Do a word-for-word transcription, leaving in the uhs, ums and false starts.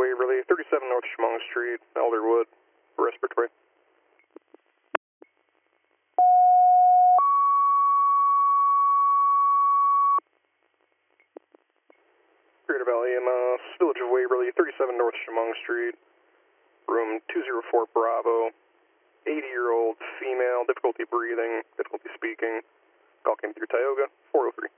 Waverly, thirty-seven North Chemung Street, Elderwood, respiratory. Greater Valley E M S, Village of Waverly, thirty-seven North Chemung Street, room two oh four Bravo, eighty-year-old female, difficulty breathing, difficulty speaking. Call came through Tioga, four oh three.